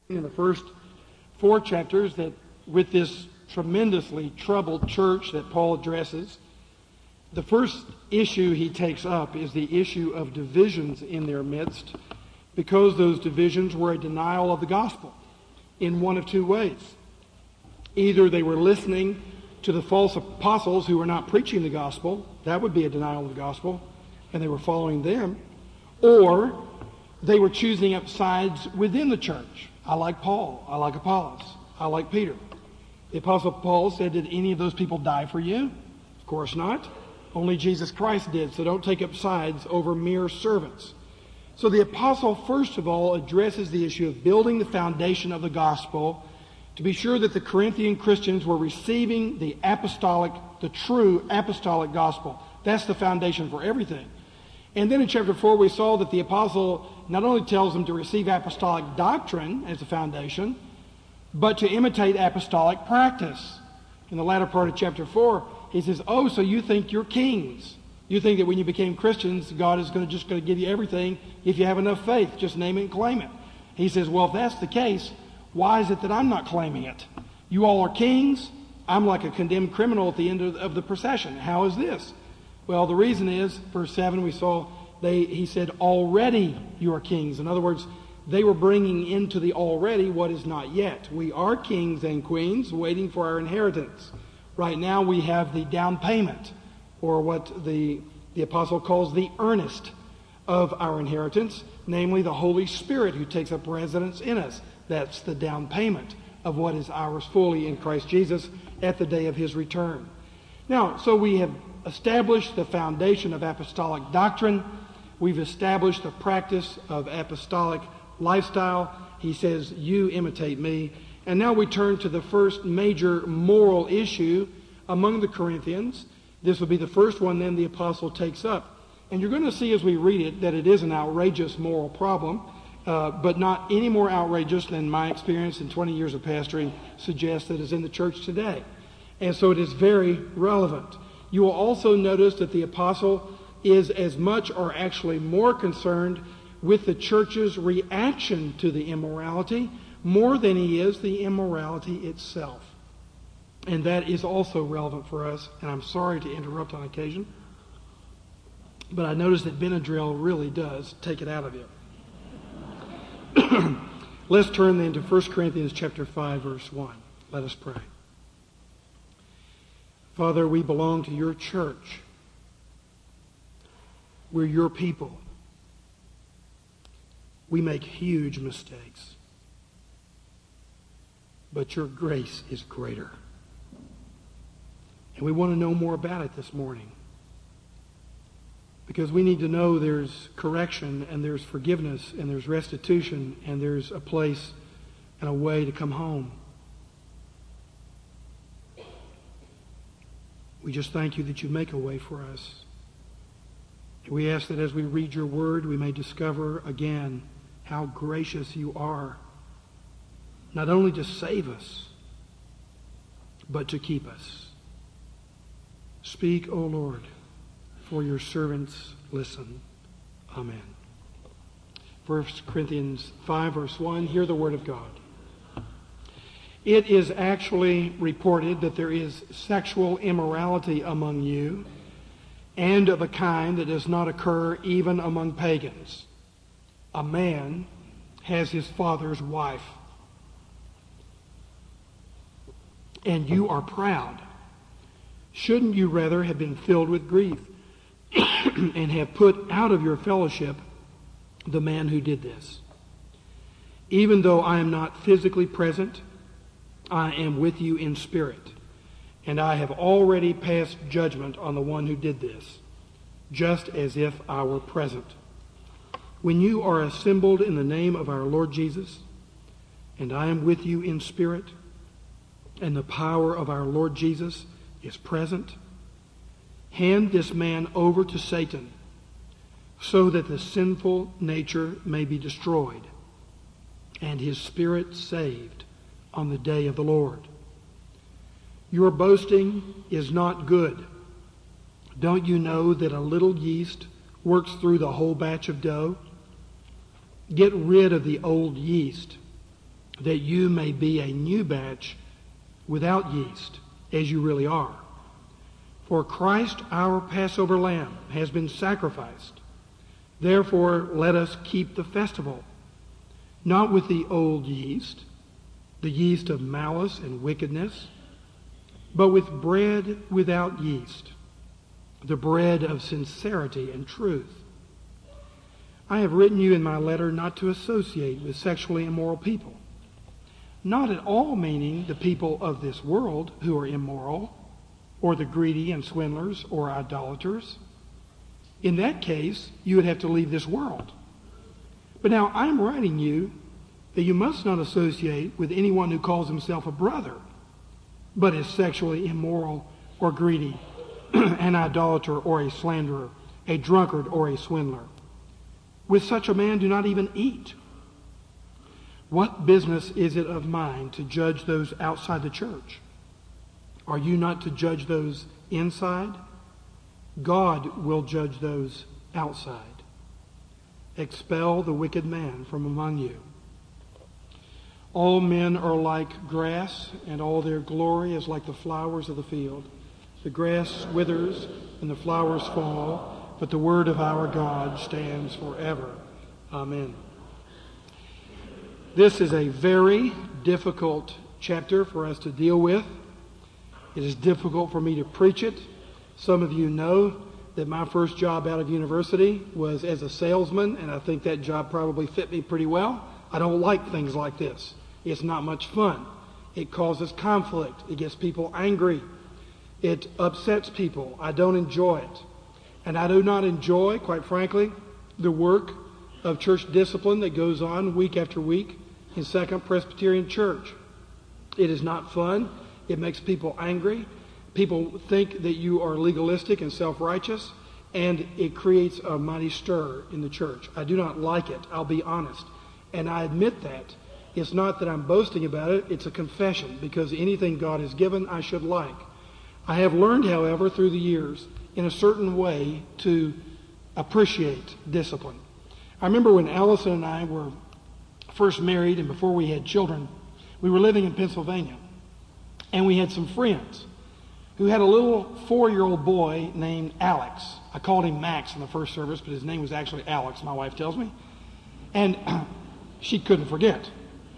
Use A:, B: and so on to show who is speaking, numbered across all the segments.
A: in the first 4 chapters that with this tremendously troubled church that Paul addresses, the first issue he takes up is the issue of divisions in their midst, because those divisions were a denial of the gospel in one of 2 ways. Either they were listening to the false apostles who were not preaching the gospel, that would be a denial of the gospel, and they were following them, or they were choosing up sides within the church. I like Paul, I like Apollos, I like Peter. The Apostle Paul said, did any of those people die for you? Of course not. Only Jesus Christ did, so don't take up sides over mere servants. So the Apostle, first of all, addresses the issue of building the foundation of the gospel to be sure that the Corinthian Christians were receiving the true apostolic gospel. That's the foundation for everything. And then in chapter 4, we saw that the Apostle not only tells them to receive apostolic doctrine as the foundation, but to imitate apostolic practice. In the latter part of chapter 4, he says, so you think you're kings. You think that when you became Christians, God is just going to give you everything if you have enough faith. Just name it and claim it. He says, well, if that's the case, why is it that I'm not claiming it? You all are kings. I'm like a condemned criminal at the end of the procession. How is this? Well, the reason is, verse 7, we saw, he said, already you are kings. In other words, they were bringing into the already what is not yet. We are kings and queens waiting for our inheritance. Right now we have the down payment, or what the apostle calls the earnest of our inheritance, namely the Holy Spirit who takes up residence in us. That's the down payment of what is ours fully in Christ Jesus at the day of his return. Now, so we have established the foundation of apostolic doctrine. We've established the practice of apostolic lifestyle. He says, you imitate me. And now we turn to the first major moral issue among the Corinthians. This will be the first one then the apostle takes up. And you're going to see as we read it that it is an outrageous moral problem, but not any more outrageous than my experience in 20 years of pastoring suggests that is in the church today. And so it is very relevant. You will also notice that the apostle is as much or actually more concerned with the church's reaction to the immorality more than he is the immorality itself. And that is also relevant for us, and I'm sorry to interrupt on occasion, but I notice that Benadryl really does take it out of you. Let's turn then to 1 Corinthians chapter 5, verse 1. Let us pray. Father, we belong to your church. We're your people. We make huge mistakes. But your grace is greater. And we want to know more about it this morning. Because we need to know there's correction and there's forgiveness and there's restitution and there's a place and a way to come home. We just thank you that you make a way for us. And we ask that as we read your word, we may discover again how gracious you are, not only to save us, but to keep us. Speak, O Lord, for your servants listen. Amen. 1 Corinthians 5, verse 1, hear the word of God. It is actually reported that there is sexual immorality among you, and of a kind that does not occur even among pagans. A man has his father's wife. And you are proud. Shouldn't you rather have been filled with grief and have put out of your fellowship the man who did this? Even though I am not physically present, I am with you in spirit, and I have already passed judgment on the one who did this, just as if I were present. When you are assembled in the name of our Lord Jesus, and I am with you in spirit, and the power of our Lord Jesus is present, hand this man over to Satan, so that the sinful nature may be destroyed, and his spirit saved on the day of the Lord. Your boasting is not good. Don't you know that a little yeast works through the whole batch of dough? Get rid of the old yeast that you may be a new batch without yeast, as you really are. For Christ, our Passover lamb, has been sacrificed. Therefore, let us keep the festival, not with the old yeast, the yeast of malice and wickedness, but with bread without yeast, the bread of sincerity and truth. I have written you in my letter not to associate with sexually immoral people, not at all meaning the people of this world who are immoral, or the greedy and swindlers or idolaters. In that case, you would have to leave this world. But now I'm writing you that you must not associate with anyone who calls himself a brother, but is sexually immoral or greedy, an idolater or a slanderer, a drunkard or a swindler. With such a man do not even eat. What business is it of mine to judge those outside the church? Are you not to judge those inside? God will judge those outside. Expel the wicked man from among you. All men are like grass, and all their glory is like the flowers of the field. The grass withers and the flowers fall, but the word of our God stands forever. Amen. This is a very difficult chapter for us to deal with. It is difficult for me to preach it. Some of you know that my first job out of university was as a salesman, and I think that job probably fit me pretty well. I don't like things like this. It's not much fun. It causes conflict. It gets people angry. It upsets people. I don't enjoy it. And I do not enjoy, quite frankly, the work of church discipline that goes on week after week in Second Presbyterian Church. It is not fun. It makes people angry. People think that you are legalistic and self-righteous, and it creates a mighty stir in the church. I do not like it, I'll be honest. And I admit that. It's not that I'm boasting about it, it's a confession, because anything God has given, I should like. I have learned, however, through the years, in a certain way, to appreciate discipline. I remember when Allison and I were first married and before we had children, we were living in Pennsylvania. And we had some friends who had a little 4-year-old boy named Alex. I called him Max in the first service, but his name was actually Alex, my wife tells me. And she couldn't forget.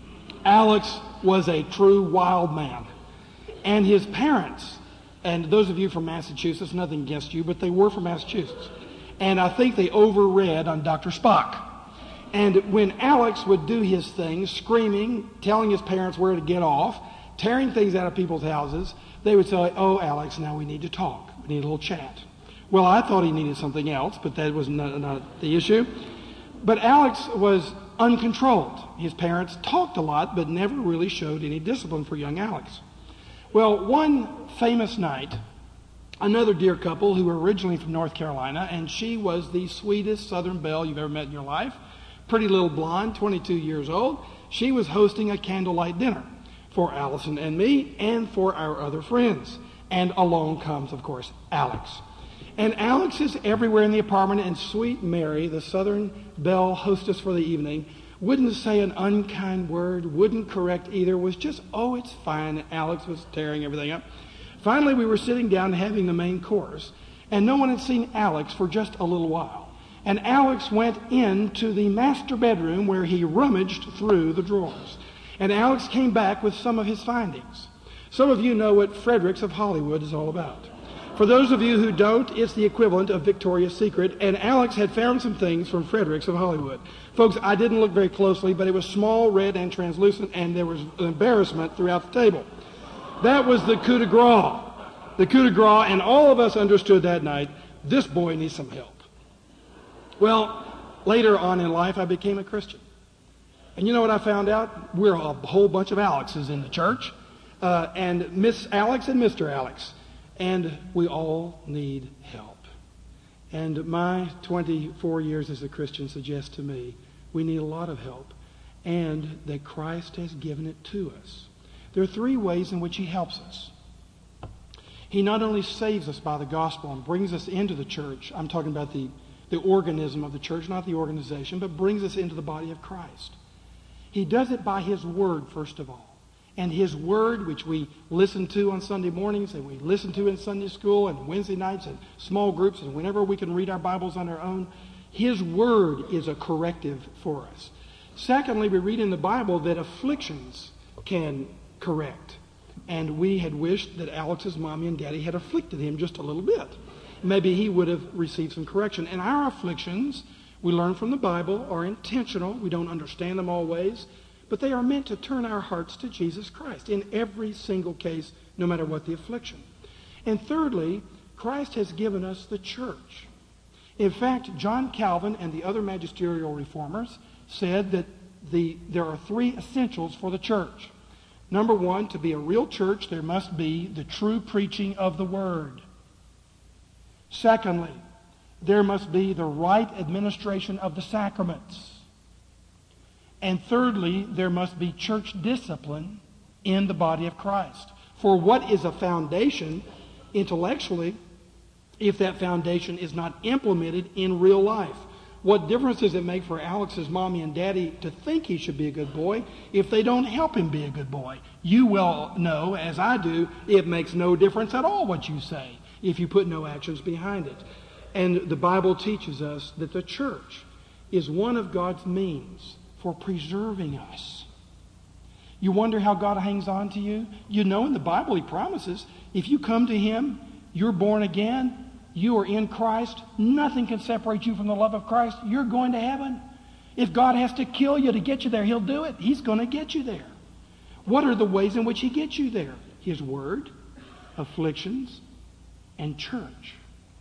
A: Alex was a true wild man. And his parents, and those of you from Massachusetts, nothing against you, but they were from Massachusetts. And I think they overread on Dr. Spock. And when Alex would do his thing, screaming, telling his parents where to get off, tearing things out of people's houses, they would say, "Oh, Alex, now we need to talk. We need a little chat." Well, I thought he needed something else, but that was not the issue. But Alex was uncontrolled. His parents talked a lot, but never really showed any discipline for young Alex. Well, one famous night, another dear couple who were originally from North Carolina, and she was the sweetest Southern belle you've ever met in your life, pretty little blonde, 22 years old, she was hosting a candlelight dinner for Allison and me and for our other friends. And along comes, of course, Alex. And Alex is everywhere in the apartment, and sweet Mary, the Southern belle hostess for the evening, wouldn't say an unkind word, wouldn't correct either, was just, "Oh, it's fine." And Alex was tearing everything up. Finally, we were sitting down having the main course, and no one had seen Alex for just a little while. And Alex went into the master bedroom where he rummaged through the drawers. And Alex came back with some of his findings. Some of you know what Fredericks of Hollywood is all about. For those of you who don't, it's the equivalent of Victoria's Secret, and Alex had found some things from Fredericks of Hollywood. Folks, I didn't look very closely, but it was small, red, and translucent, and there was an embarrassment throughout the table. That was the coup de grace. The coup de grace, and all of us understood that night, this boy needs some help. Well, later on in life, I became a Christian. And you know what I found out? We're a whole bunch of Alexes in the church, and Miss Alex and Mr. Alex. And we all need help. And my 24 years as a Christian suggests to me we need a lot of help, and that Christ has given it to us. There are 3 ways in which he helps us. He not only saves us by the gospel and brings us into the church, I'm talking about the organism of the church, not the organization, but brings us into the body of Christ. He does it by His Word, first of all. And His Word, which we listen to on Sunday mornings and we listen to in Sunday school and Wednesday nights and small groups and whenever we can read our Bibles on our own, His Word is a corrective for us. Secondly, we read in the Bible that afflictions can correct. And we had wished that Alex's mommy and daddy had afflicted him just a little bit. Maybe he would have received some correction. And our afflictions, we learn from the Bible, are intentional. We don't understand them always. But they are meant to turn our hearts to Jesus Christ in every single case, no matter what the affliction. And thirdly, Christ has given us the church. In fact, John Calvin and the other magisterial reformers said that there are three essentials for the church. Number one, to be a real church, there must be the true preaching of the Word. Secondly, there must be the right administration of the sacraments. And thirdly, there must be church discipline in the body of Christ. For what is a foundation intellectually if that foundation is not implemented in real life? What difference does it make for Alex's mommy and daddy to think he should be a good boy if they don't help him be a good boy? You well know, as I do, it makes no difference at all what you say if you put no actions behind it. And the Bible teaches us that the church is one of God's means for preserving us. You wonder how God hangs on to you? You know in the Bible He promises if you come to Him, you're born again, you are in Christ, nothing can separate you from the love of Christ. You're going to heaven. If God has to kill you to get you there, He'll do it. He's going to get you there. What are the ways in which He gets you there? His Word, afflictions, and church.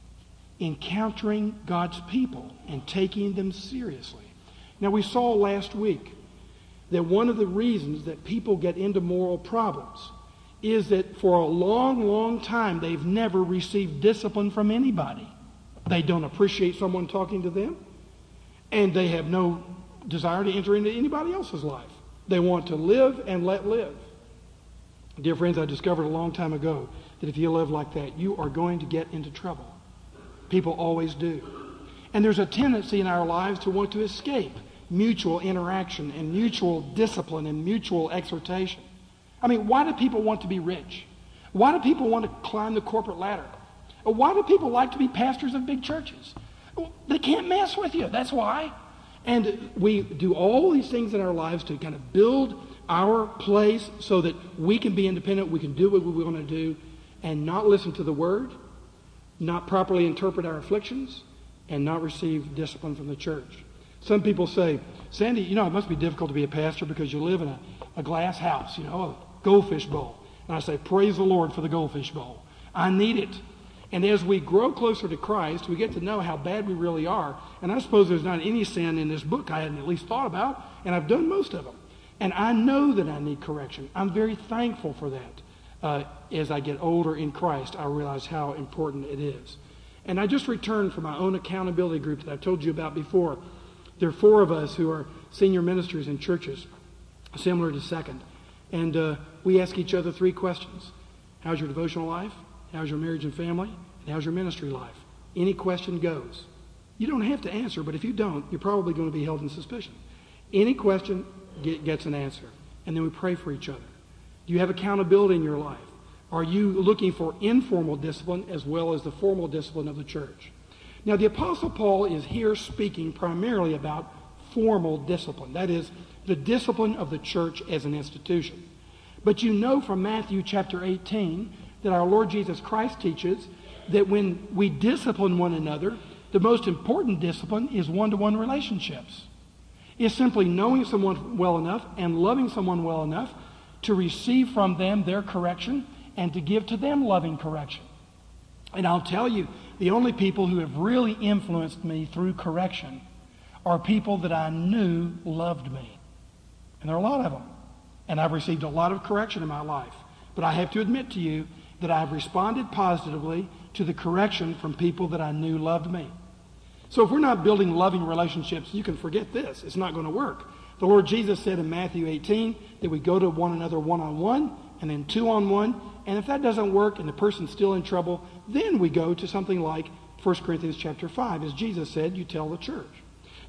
A: Encountering God's people and taking them seriously. Now we saw last week that one of the reasons that people get into moral problems is that for a long, long time they've never received discipline from anybody. They don't appreciate someone talking to them, and they have no desire to enter into anybody else's life. They want to live and let live. Dear friends, I discovered a long time ago that if you live like that, you are going to get into trouble. People always do. And there's a tendency in our lives to want to escape mutual interaction and mutual discipline and mutual exhortation. I mean, why do people want to be rich? Why do people want to climb the corporate ladder? Why do people like to be pastors of big churches? They can't mess with you. That's why. And we do all these things in our lives to kind of build our place so that we can be independent, we can do what we want to do, and not listen to the Word, not properly interpret our afflictions, and not receive discipline from the church. Some people say, Sandy, it must be difficult to be a pastor because you live in a glass house, a goldfish bowl. And I say, praise the Lord for the goldfish bowl. I need it. And as we grow closer to Christ, we get to know how bad we really are. And I suppose there's not any sin in this book I hadn't at least thought about, and I've done most of them. And I know that I need correction. I'm very thankful for that. As I get older in Christ, I realize how important it is. And I just returned from my own accountability group that I've told you about before. There are 4 of us who are senior ministers in churches, similar to Second. And we ask each other 3 questions. How's your devotional life? How's your marriage and family? And how's your ministry life? Any question goes. You don't have to answer, but if you don't, you're probably going to be held in suspicion. Any question gets an answer. And then we pray for each other. Do you have accountability in your life? Are you looking for informal discipline as well as the formal discipline of the church? Now, the Apostle Paul is here speaking primarily about formal discipline. That is, the discipline of the church as an institution. But you know from Matthew chapter 18 that our Lord Jesus Christ teaches that when we discipline one another, the most important discipline is one-to-one relationships. It's simply knowing someone well enough and loving someone well enough to receive from them their correction and to give to them loving correction. And I'll tell you, the only people who have really influenced me through correction are people that I knew loved me. And there are a lot of them. And I've received a lot of correction in my life. But I have to admit to you that I've responded positively to the correction from people that I knew loved me. So if we're not building loving relationships, you can forget this. It's not going to work. The Lord Jesus said in Matthew 18 that we go to one another one-on-one and then two-on-one. And if that doesn't work and the person's still in trouble, then we go to something like 1 Corinthians chapter 5. As Jesus said, you tell the church.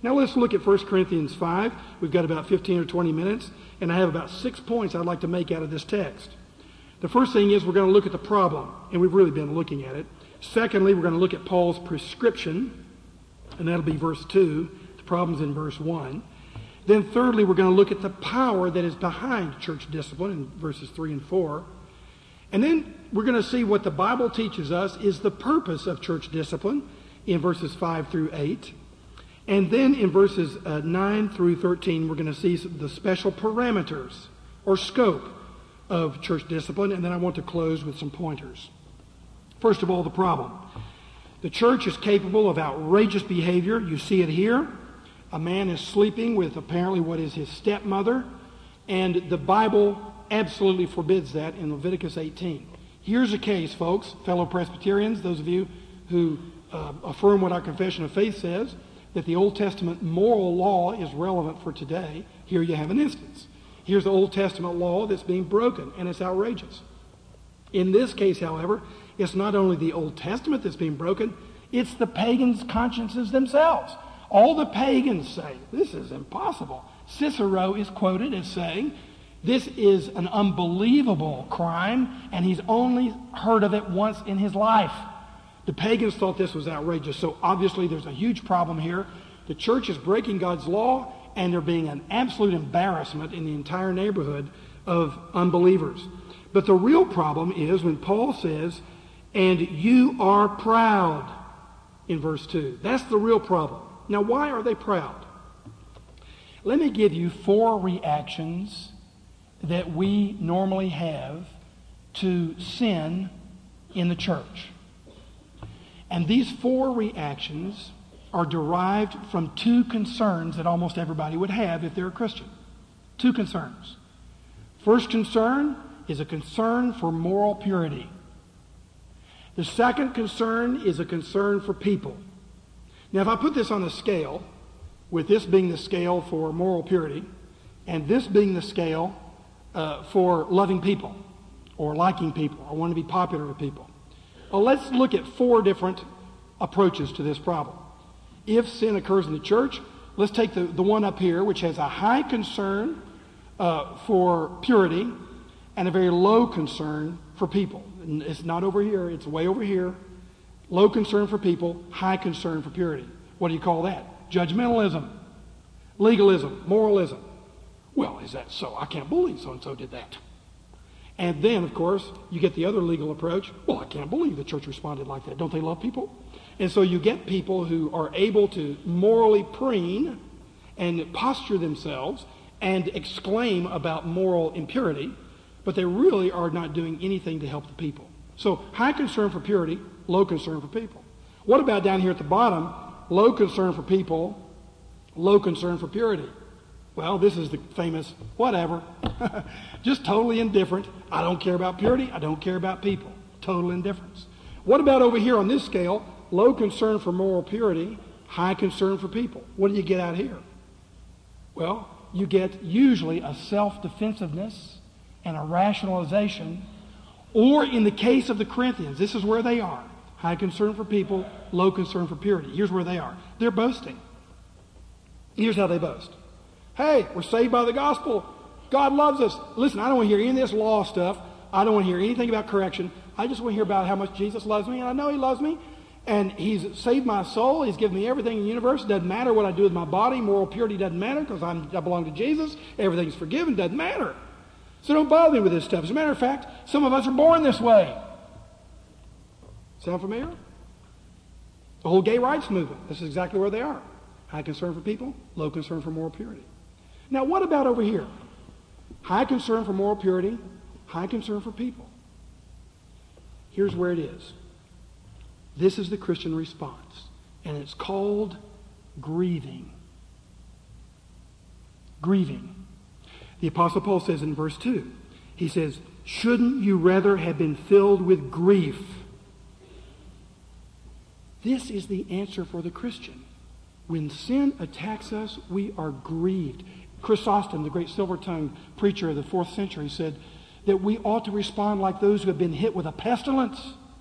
A: Now let's look at 1 Corinthians 5. We've got about 15 or 20 minutes, and I have about 6 points I'd like to make out of this text. The first thing is we're going to look at the problem, and we've really been looking at it. Secondly, we're going to look at Paul's prescription, and that'll be verse 2. The problem's in verse 1. Then thirdly, we're going to look at the power that is behind church discipline in verses 3 and 4. And then we're going to see what the Bible teaches us is the purpose of church discipline in verses 5 through 8. And then in verses 9 through 13, we're going to see the special parameters or scope of church discipline. And then I want to close with some pointers. First of all, the problem. The church is capable of outrageous behavior. You see it here. A man is sleeping with apparently what is his stepmother, and the Bible absolutely forbids that in Leviticus 18. Here's a case, folks, fellow Presbyterians, those of you who affirm what our confession of faith says, that the Old Testament moral law is relevant for today. Here you have an instance. Here's the Old Testament law that's being broken, and it's outrageous. In this case, however, it's not only the Old Testament that's being broken, it's the pagans' consciences themselves. All the pagans say, this is impossible. Cicero is quoted as saying, this is an unbelievable crime, and he's only heard of it once in his life. The pagans thought this was outrageous, so obviously there's a huge problem here. The church is breaking God's law, and there being an absolute embarrassment in the entire neighborhood of unbelievers. But the real problem is when Paul says, and you are proud, in verse 2. That's the real problem. Now, why are they proud? Let me give you 4 reactions that we normally have to sin in the church. And these 4 reactions are derived from 2 concerns that almost everybody would have if they're a Christian. 2 concerns. First concern is a concern for moral purity. The second concern is a concern for people. Now, if I put this on a scale, with this being the scale for moral purity, and this being the scale for loving people, or liking people, or wanting to be popular with people. Well, let's look at 4 different approaches to this problem. If sin occurs in the church, let's take the one up here, which has a high concern for purity and a very low concern for people. And it's not over here, it's way over here. Low concern for people, high concern for purity. What do you call that? Judgmentalism, legalism, moralism. Well, is that so? I can't believe so-and-so did that. And then, of course, you get the other legal approach. Well, I can't believe the church responded like that. Don't they love people? And so you get people who are able to morally preen and posture themselves and exclaim about moral impurity, but they really are not doing anything to help the people. So high concern for purity, low concern for people. What about down here at the bottom? Low concern for people, low concern for purity. Well, this is the famous whatever. Just totally indifferent. I don't care about purity. I don't care about people. Total indifference. What about over here on this scale? Low concern for moral purity, high concern for people. What do you get out here? Well, you get usually a self-defensiveness and a rationalization. Or in the case of the Corinthians, this is where they are. High concern for people, low concern for purity. Here's where they are. They're boasting. Here's how they boast. Hey, we're saved by the gospel. God loves us. Listen, I don't want to hear any of this law stuff. I don't want to hear anything about correction. I just want to hear about how much Jesus loves me, and I know He loves me. And He's saved my soul. He's given me everything in the universe. It doesn't matter what I do with my body. Moral purity doesn't matter because I belong to Jesus. Everything's forgiven. Doesn't matter. So don't bother me with this stuff. As a matter of fact, some of us are born this way. Sound familiar? The whole gay rights movement. This is exactly where they are. High concern for people, low concern for moral purity. Now, what about over here? High concern for moral purity, high concern for people. Here's where it is. This is the Christian response, and it's called grieving. Grieving. The Apostle Paul says in verse 2, he says, shouldn't you rather have been filled with grief? This is the answer for the Christian. When sin attacks us, we are grieved. Chrysostom, the great silver-tongued preacher of the 4th century, said that we ought to respond like those who have been hit with a pestilence.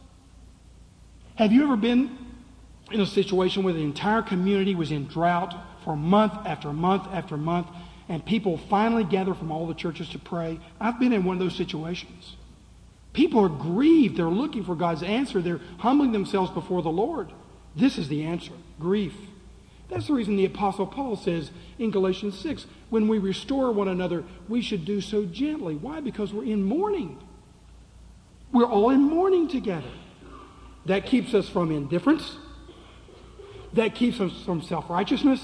A: Have you ever been in a situation where the entire community was in drought for month after month after month, and people finally gather from all the churches to pray. I've been in one of those situations. People are grieved. They're looking for God's answer. They're humbling themselves before the Lord. This is the answer, grief. That's the reason the Apostle Paul says in Galatians 6, when we restore one another, we should do so gently. Why? Because we're in mourning. We're all in mourning together. That keeps us from indifference. That keeps us from self-righteousness.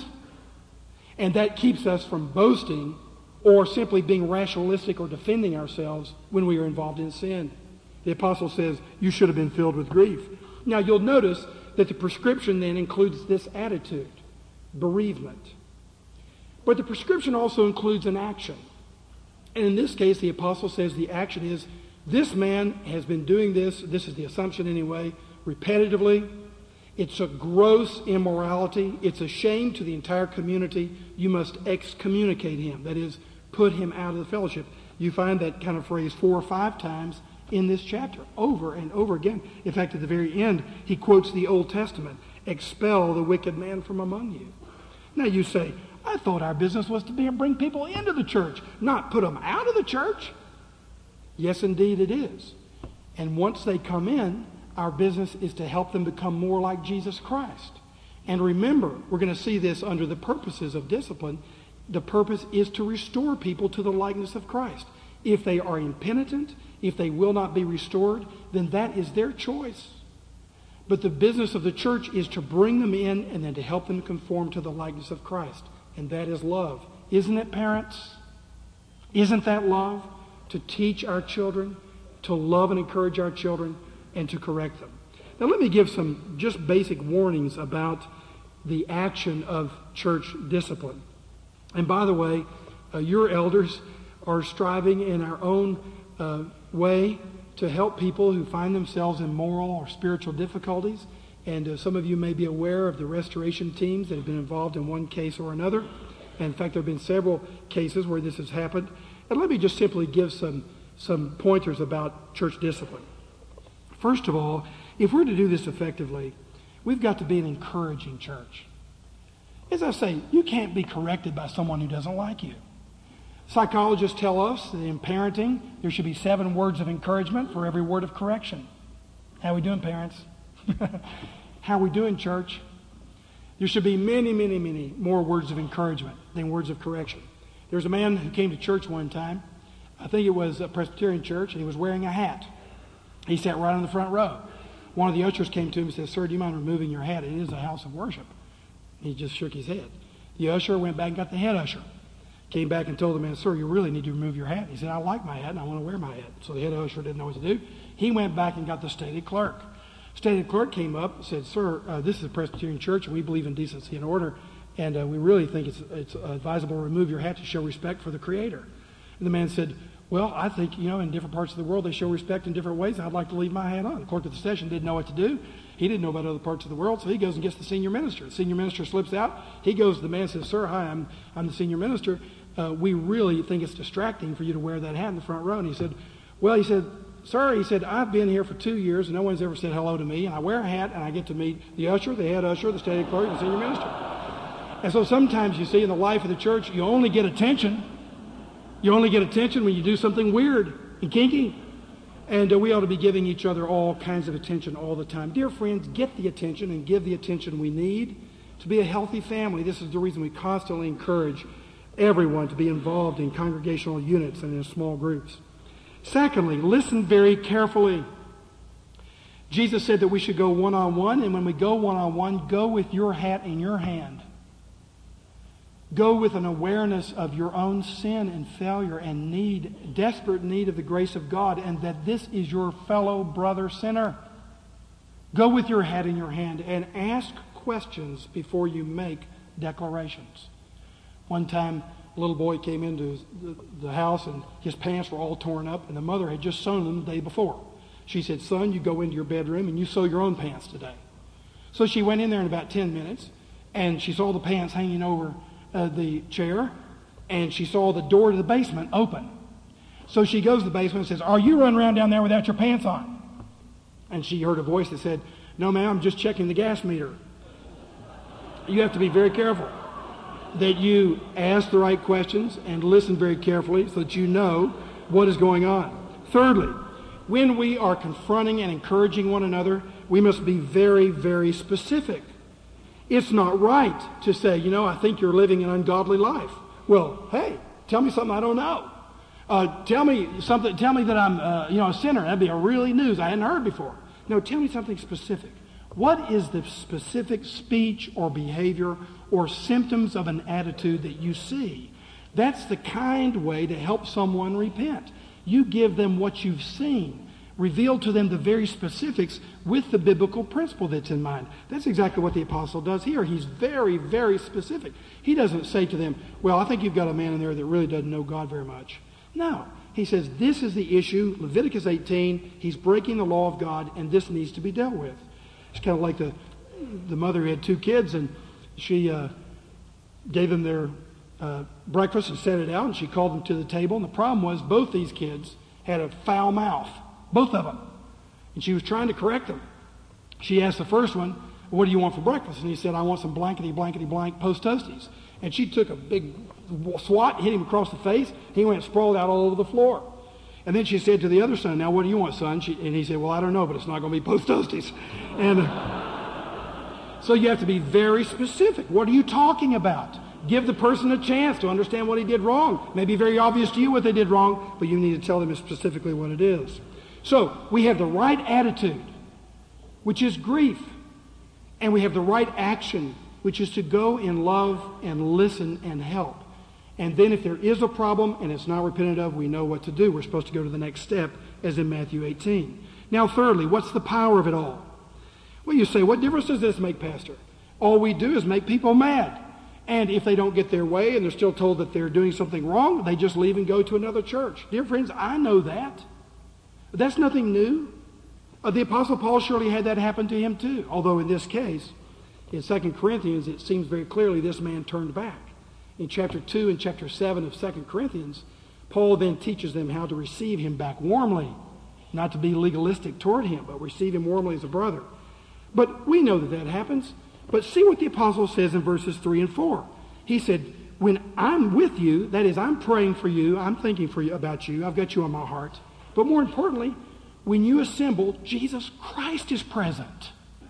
A: And that keeps us from boasting or simply being rationalistic or defending ourselves when we are involved in sin. The apostle says, you should have been filled with grief. Now you'll notice that the prescription then includes this attitude, bereavement. But the prescription also includes an action. And in this case, the apostle says the action is, this man has been doing this is the assumption anyway, repetitively. It's a gross immorality. It's a shame to the entire community. You must excommunicate him. That is, put him out of the fellowship. You find that kind of phrase 4 or 5 times in this chapter, over and over again. In fact, at the very end, he quotes the Old Testament, expel the wicked man from among you. Now you say, I thought our business was to bring people into the church, not put them out of the church. Yes, indeed it is. And once they come in, our business is to help them become more like Jesus Christ. And remember, we're going to see this under the purposes of discipline. The purpose is to restore people to the likeness of Christ. If they are impenitent, if they will not be restored, then that is their choice. But the business of the church is to bring them in and then to help them conform to the likeness of Christ. And that is love. Isn't it, parents? Isn't that love? To teach our children, to love and encourage our children, and to correct them. Now let me give some just basic warnings about the action of church discipline. And by the way, your elders are striving in our own way to help people who find themselves in moral or spiritual difficulties. And some of you may be aware of the restoration teams that have been involved in one case or another. And in fact, there have been several cases where this has happened. And let me just simply give some pointers about church discipline. First of all, if we're to do this effectively, we've got to be an encouraging church. As I say, you can't be corrected by someone who doesn't like you. Psychologists tell us that in parenting, there should be 7 words of encouragement for every word of correction. How are we doing, parents? How are we doing, church? There should be many, many, many more words of encouragement than words of correction. There was a man who came to church one time. I think it was a Presbyterian church, and he was wearing a hat. He sat right on the front row. One of the ushers came to him and said, "Sir, do you mind removing your hat? It is a house of worship." He just shook his head. The usher went back and got the head usher. Came back and told the man, "Sir, you really need to remove your hat." He said, "I like my hat and I want to wear my hat." So the head usher didn't know what to do. He went back and got the stated clerk. Stated clerk came up and said, "Sir, this is a Presbyterian church and we believe in decency and order, and we really think it's advisable to remove your hat to show respect for the Creator." And the man said, "Well, I think, in different parts of the world they show respect in different ways. I'd like to leave my hat on." The clerk of the session didn't know what to do. He didn't know about other parts of the world, so he goes and gets the senior minister. The senior minister slips out. He goes to the man and says, "Sir, hi, I'm the senior minister. We really think it's distracting for you to wear that hat in the front row." And he said, "Sir," he said, "I've been here for 2 years and no one's ever said hello to me, and I wear a hat and I get to meet the usher, the head usher, the stated clerk, and the senior minister." And so sometimes you see in the life of the church, you only get attention. You only get attention when you do something weird and kinky. And we ought to be giving each other all kinds of attention all the time. Dear friends, get the attention and give the attention we need to be a healthy family. This is the reason we constantly encourage everyone to be involved in congregational units and in small groups. Secondly, listen very carefully. Jesus said that we should go one-on-one, and when we go one-on-one, go with your hat in your hand. Go with an awareness of your own sin and failure and need, desperate need of the grace of God, and that this is your fellow brother sinner. Go with your hat in your hand and ask questions before you make declarations. One time, a little boy came into the house and his pants were all torn up, and the mother had just sewn them the day before. She said, "Son, you go into your bedroom and you sew your own pants today." So she went in there in about 10 minutes, and she saw the pants hanging over the chair, and she saw the door to the basement open. So she goes to the basement and says, "Are you running around down there without your pants on?" And she heard a voice that said, "No, ma'am, I'm just checking the gas meter." You have to be very careful. that you ask the right questions and listen very carefully so that you know what is going on. Thirdly, when we are confronting and encouraging one another, we must be very, very specific. It's not right to say, I think you're living an ungodly life. Well, hey, tell me something I don't know. Tell me that I'm a sinner. That'd be a really news I hadn't heard before. No, tell me something specific. What is the specific speech or behavior or symptoms of an attitude that you see? That's the kind way to help someone repent. You give them what you've seen. Reveal to them the very specifics with the biblical principle that's in mind. That's exactly what the apostle does here. He's very, very specific. He doesn't say to them, well, I think you've got a man in there that really doesn't know God very much. No. He says, this is the issue. Leviticus 18, he's breaking the law of God, and this needs to be dealt with. It's kind of like the mother who had 2 kids, and she gave them their breakfast and set it out, and she called them to the table. And the problem was both these kids had a foul mouth, both of them. And she was trying to correct them. She asked the first one, what do you want for breakfast? And he said, I want some blankety, blankety, blank post toasties. And she took a big swat, hit him across the face. He went sprawled out all over the floor. And then she said to the other son, now what do you want, son? And he said, well, I don't know, but it's not going to be post toasties. And so you have to be very specific. What are you talking about? Give the person a chance to understand what he did wrong. It may be very obvious to you what they did wrong, but you need to tell them specifically what it is. So we have the right attitude, which is grief. And we have the right action, which is to go in love and listen and help. And then if there is a problem and it's not repented of, we know what to do. We're supposed to go to the next step, as in Matthew 18. Now, thirdly, what's the power of it all? Well, you say, what difference does this make, Pastor? All we do is make people mad. And if they don't get their way and they're still told that they're doing something wrong, they just leave and go to another church. Dear friends, I know that. That's nothing new. The Apostle Paul surely had that happen to him too. Although in this case, in 2 Corinthians, it seems very clearly this man turned back. In chapter 2 and chapter 7 of 2 Corinthians, Paul then teaches them how to receive him back warmly. Not to be legalistic toward him, but receive him warmly as a brother. But we know that happens. But see what the apostle says in verses 3 and 4. He said, when I'm with you, that is, I'm praying for you, I'm thinking for you about you, I've got you on my heart. But more importantly, when you assemble, Jesus Christ is present.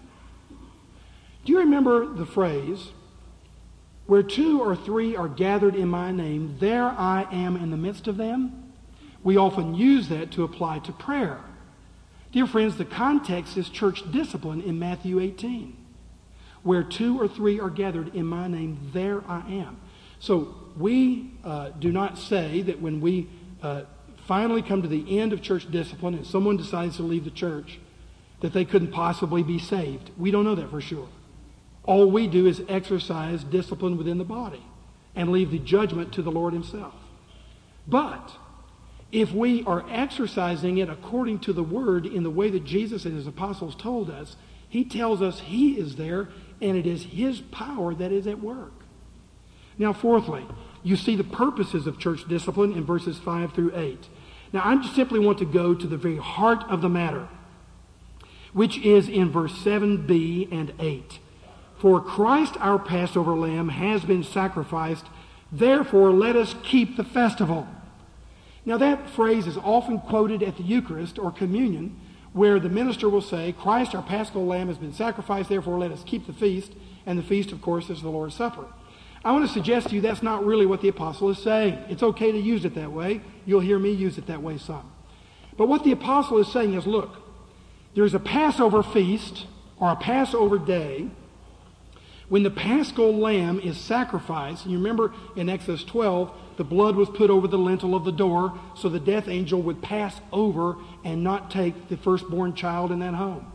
A: Do you remember the phrase, where 2 or 3 are gathered in my name, there I am in the midst of them? We often use that to apply to prayer. Dear friends, the context is church discipline in Matthew 18. Where 2 or 3 are gathered in my name, there I am. So we do not say that when we finally come to the end of church discipline and someone decides to leave the church, that they couldn't possibly be saved. We don't know that for sure. All we do is exercise discipline within the body and leave the judgment to the Lord himself. But if we are exercising it according to the word in the way that Jesus and his apostles told us, he tells us he is there and it is his power that is at work. Now, fourthly, you see the purposes of church discipline in verses 5 through 8. Now, I just simply want to go to the very heart of the matter, which is in verse 7b and 8. For Christ our Passover lamb has been sacrificed, therefore let us keep the festival. Now that phrase is often quoted at the Eucharist or communion, where the minister will say, Christ our Paschal lamb has been sacrificed, therefore let us keep the feast. And the feast, of course, is the Lord's Supper. I want to suggest to you that's not really what the apostle is saying. It's okay to use it that way. You'll hear me use it that way some. But what the apostle is saying is, look, there's a Passover feast or a Passover day when the Paschal lamb is sacrificed. And you remember in Exodus 12, the blood was put over the lintel of the door so the death angel would pass over and not take the firstborn child in that home.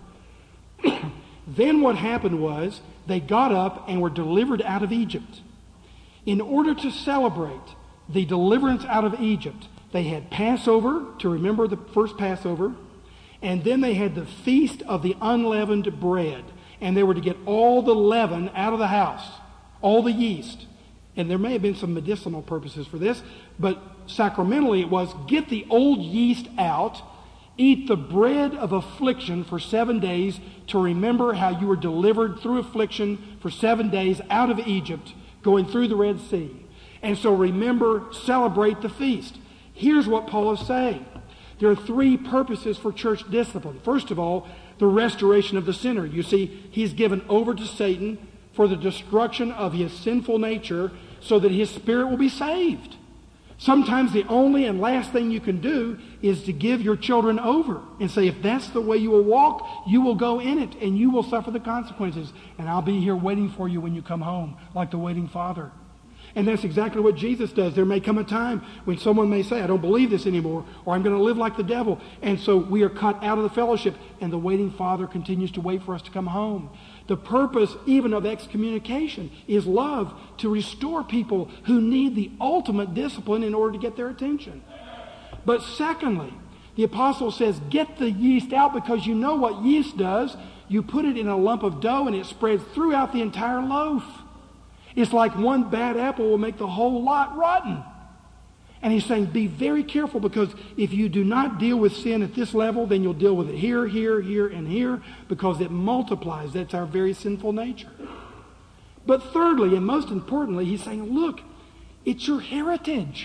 A: Then what happened was they got up and were delivered out of Egypt. In order to celebrate the deliverance out of Egypt, they had Passover, to remember the first Passover, and then they had the Feast of the Unleavened Bread. And they were to get all the leaven out of the house, all the yeast. And there may have been some medicinal purposes for this, but sacramentally it was get the old yeast out, eat the bread of affliction for 7 days to remember how you were delivered through affliction for 7 days out of Egypt going through the Red Sea. And so remember, celebrate the feast. Here's what Paul is saying. There are three purposes for church discipline. First of all, the restoration of the sinner. You see, he's given over to Satan for the destruction of his sinful nature so that his spirit will be saved. Sometimes the only and last thing you can do is to give your children over and say, if that's the way you will walk, you will go in it and you will suffer the consequences. And I'll be here waiting for you when you come home, like the waiting father. And that's exactly what Jesus does. There may come a time when someone may say, I don't believe this anymore, or I'm going to live like the devil. And so we are cut out of the fellowship, and the waiting Father continues to wait for us to come home. The purpose even of excommunication is love, to restore people who need the ultimate discipline in order to get their attention. But secondly, the apostle says, get the yeast out, because you know what yeast does. You put it in a lump of dough and it spreads throughout the entire loaf. It's like one bad apple will make the whole lot rotten. And he's saying, be very careful, because if you do not deal with sin at this level, then you'll deal with it here, here, here, and here, because it multiplies. That's our very sinful nature. But thirdly, and most importantly, he's saying, look, it's your heritage.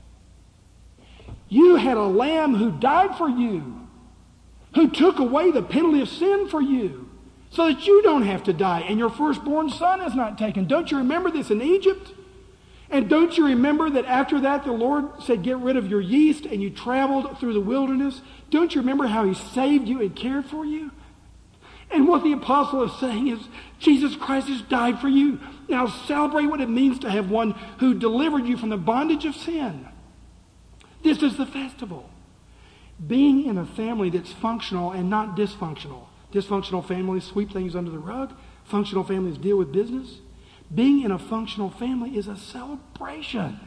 A: You had a lamb who died for you, who took away the penalty of sin for you, so that you don't have to die, and your firstborn son is not taken. Don't you remember this in Egypt? And don't you remember that after that the Lord said, get rid of your yeast, and you traveled through the wilderness? Don't you remember how he saved you and cared for you? And what the apostle is saying is, Jesus Christ has died for you. Now celebrate what it means to have one who delivered you from the bondage of sin. This is the festival. Being in a family that's functional and not dysfunctional. Dysfunctional families sweep things under the rug. Functional families deal with business. Being in a functional family is a celebration.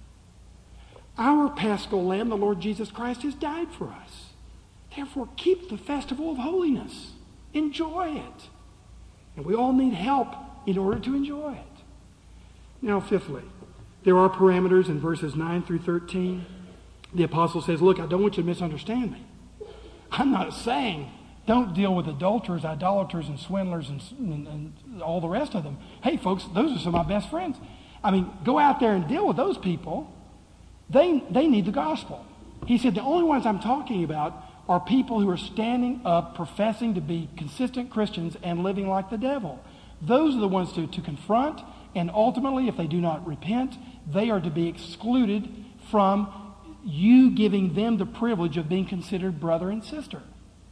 A: Our Paschal Lamb, the Lord Jesus Christ, has died for us. Therefore, keep the festival of holiness. Enjoy it. And we all need help in order to enjoy it. Now, fifthly, there are parameters in verses 9 through 13. The apostle says, look, I don't want you to misunderstand me. I'm not saying don't deal with adulterers, idolaters, and swindlers, and all the rest of them. Hey, folks, those are some of my best friends. I mean, go out there and deal with those people. They need the gospel. He said the only ones I'm talking about are people who are standing up, professing to be consistent Christians and living like the devil. Those are the ones to confront, and ultimately, if they do not repent, they are to be excluded from you giving them the privilege of being considered brother and sister,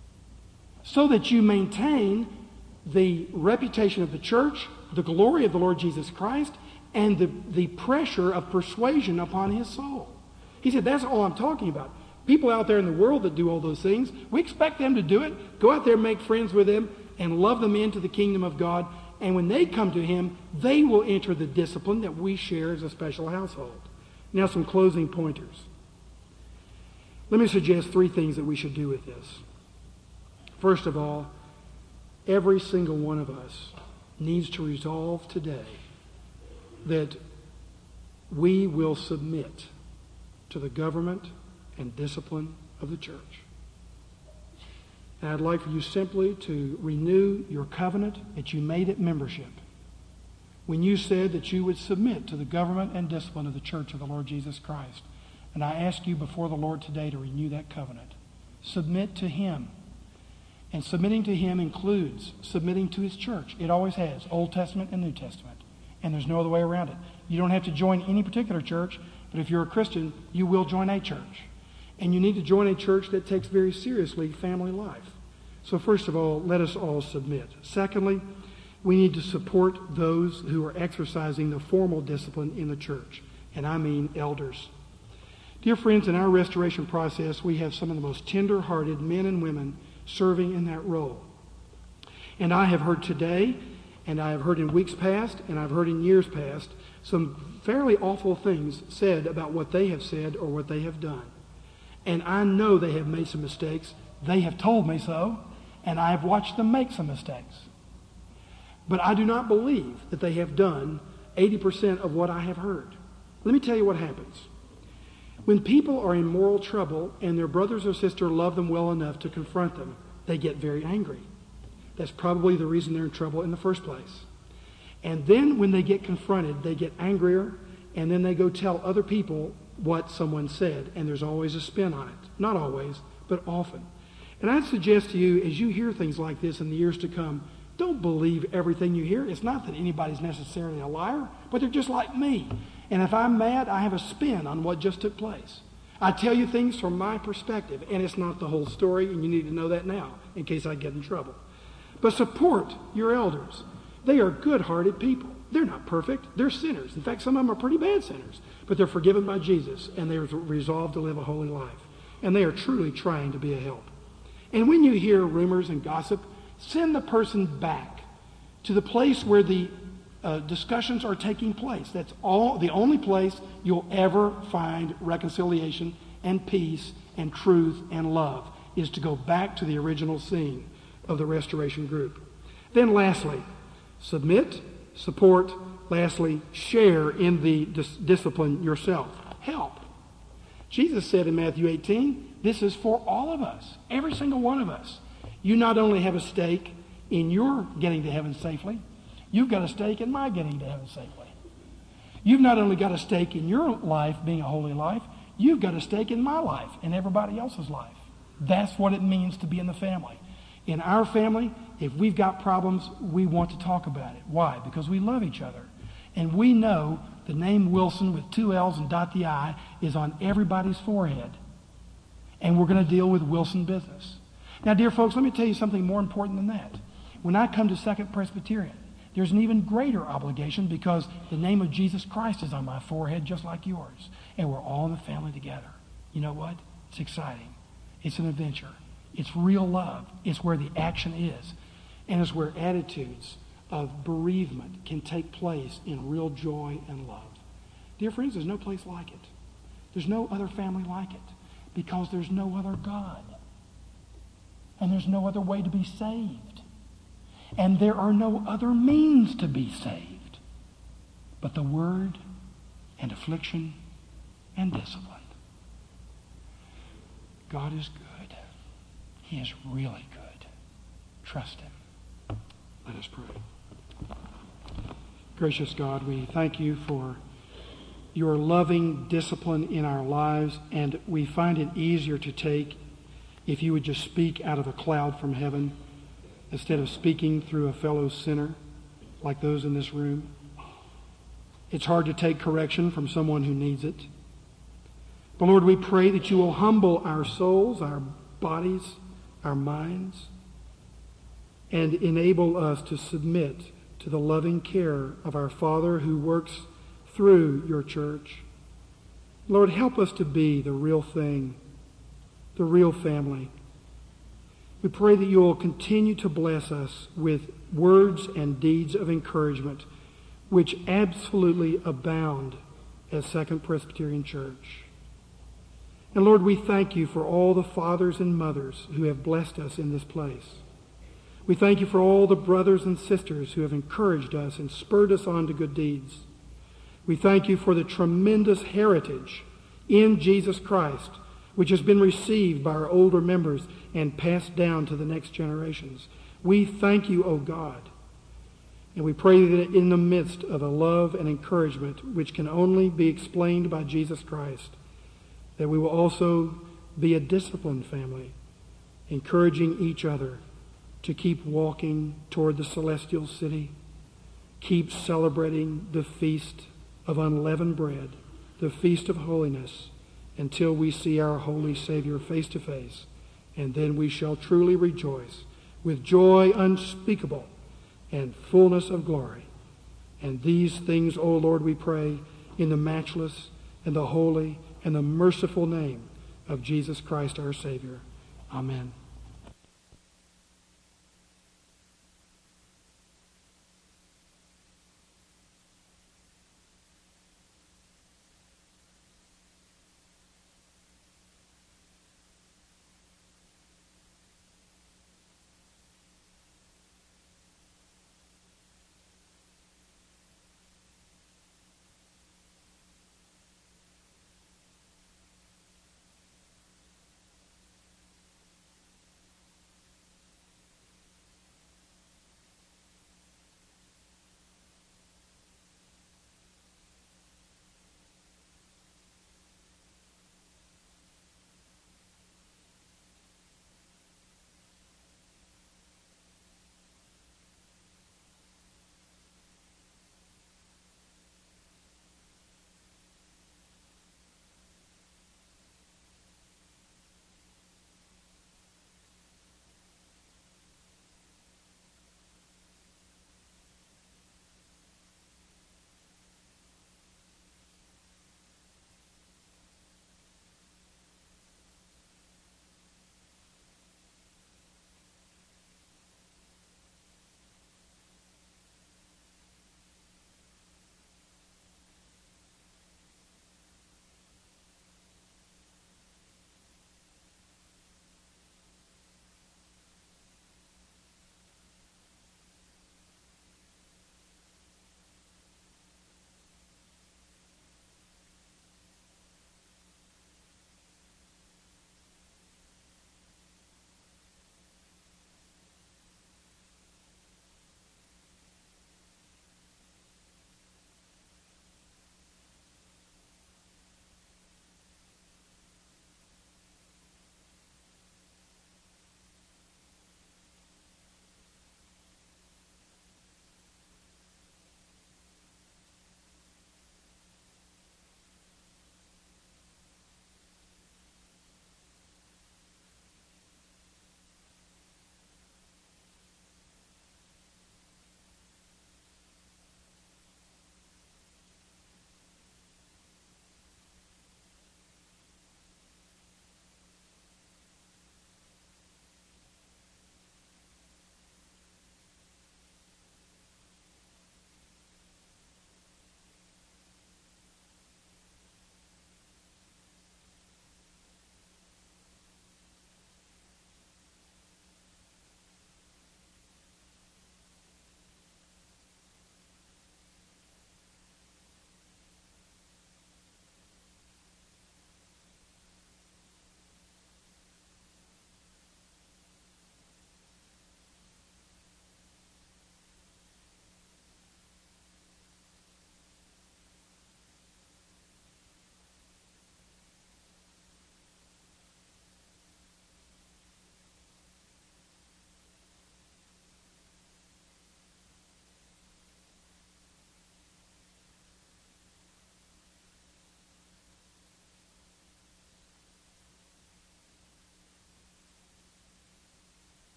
A: so that you maintain the reputation of the church, the glory of the Lord Jesus Christ, and the pressure of persuasion upon his soul. He said, that's all I'm talking about. People out there in the world that do all those things, we expect them to do it. Go out there, make friends with them, and love them into the kingdom of God. And when they come to him, they will enter the discipline that we share as a special household. Now, some closing pointers. Let me suggest three things that we should do with this. First of all, every single one of us needs to resolve today that we will submit to the government and discipline of the church. And I'd like for you simply to renew your covenant that you made at membership when you said that you would submit to the government and discipline of the church of the Lord Jesus Christ. And I ask you before the Lord today to renew that covenant. Submit to him. And submitting to him includes submitting to his church. It always has, Old Testament and New Testament. And there's no other way around it. You don't have to join any particular church, but if you're a Christian, you will join a church. And you need to join a church that takes very seriously family life. So first of all, let us all submit. Secondly, we need to support those who are exercising the formal discipline in the church. And I mean elders. Dear friends, in our restoration process, we have some of the most tender-hearted men and women serving in that role. And I have heard today, and I have heard in weeks past, and I've heard in years past, some fairly awful things said about what they have said or what they have done. And I know they have made some mistakes. They have told me so, and I have watched them make some mistakes. But I do not believe that they have done 80% of what I have heard. Let me tell you what happens. When people are in moral trouble and their brothers or sister love them well enough to confront them, they get very angry. That's probably the reason they're in trouble in the first place. And then when they get confronted, they get angrier, and then they go tell other people what someone said, and there's always a spin on it. Not always, but often. And I'd suggest to you, as you hear things like this in the years to come, don't believe everything you hear. It's not that anybody's necessarily a liar, but they're just like me. And if I'm mad, I have a spin on what just took place. I tell you things from my perspective, and it's not the whole story, and you need to know that now, in case I get in trouble. But support your elders. They are good-hearted people. They're not perfect. They're sinners. In fact, some of them are pretty bad sinners. But they're forgiven by Jesus, and they're resolved to live a holy life. And they are truly trying to be a help. And when you hear rumors and gossip, send the person back to the place where the discussions are taking place. That's the only place you'll ever find reconciliation and peace and truth and love, is to go back to the original scene of the restoration group. Then lastly, submit, support. Lastly, share in the discipline yourself. Help. Jesus said in Matthew 18, this is for all of us, every single one of us. You not only have a stake in your getting to heaven safely, you've got a stake in my getting to heaven safely. You've not only got a stake in your life being a holy life, you've got a stake in my life and everybody else's life. That's what it means to be in the family. In our family, if we've got problems, we want to talk about it. Why? Because we love each other. And we know the name Wilson with 2 L's and dot the I is on everybody's forehead. And we're going to deal with Wilson business. Now, dear folks, let me tell you something more important than that. When I come to Second Presbyterian, there's an even greater obligation because the name of Jesus Christ is on my forehead just like yours. And we're all in the family together. You know what? It's exciting. It's an adventure. It's real love. It's where the action is. And it's where attitudes of bereavement can take place in real joy and love. Dear friends, there's no place like it. There's no other family like it because there's no other God. And there's no other way to be saved. And there are no other means to be saved but the Word and affliction and discipline. God is good. He is really good. Trust Him. Let us pray. Gracious God, we thank you for your loving discipline in our lives, and we find it easier to take if you would just speak out of a cloud from heaven instead of speaking through a fellow sinner like those in this room. It's hard to take correction from someone who needs it. But Lord, we pray that you will humble our souls, our bodies, our minds, and enable us to submit to the loving care of our Father who works through your church. Lord, help us to be the real thing, the real family. We pray that you will continue to bless us with words and deeds of encouragement which absolutely abound at Second Presbyterian Church. And Lord, we thank you for all the fathers and mothers who have blessed us in this place. We thank you for all the brothers and sisters who have encouraged us and spurred us on to good deeds. We thank you for the tremendous heritage in Jesus Christ, which has been received by our older members and passed down to the next generations. We thank you, O God. And we pray that in the midst of a love and encouragement which can only be explained by Jesus Christ, that we will also be a disciplined family, encouraging each other to keep walking toward the celestial city, keep celebrating the feast of unleavened bread, the feast of holiness, until we see our holy Savior face to face. And then we shall truly rejoice with joy unspeakable and fullness of glory. And these things, O Lord, we pray in the matchless and the holy and the merciful name of Jesus Christ our Savior. Amen.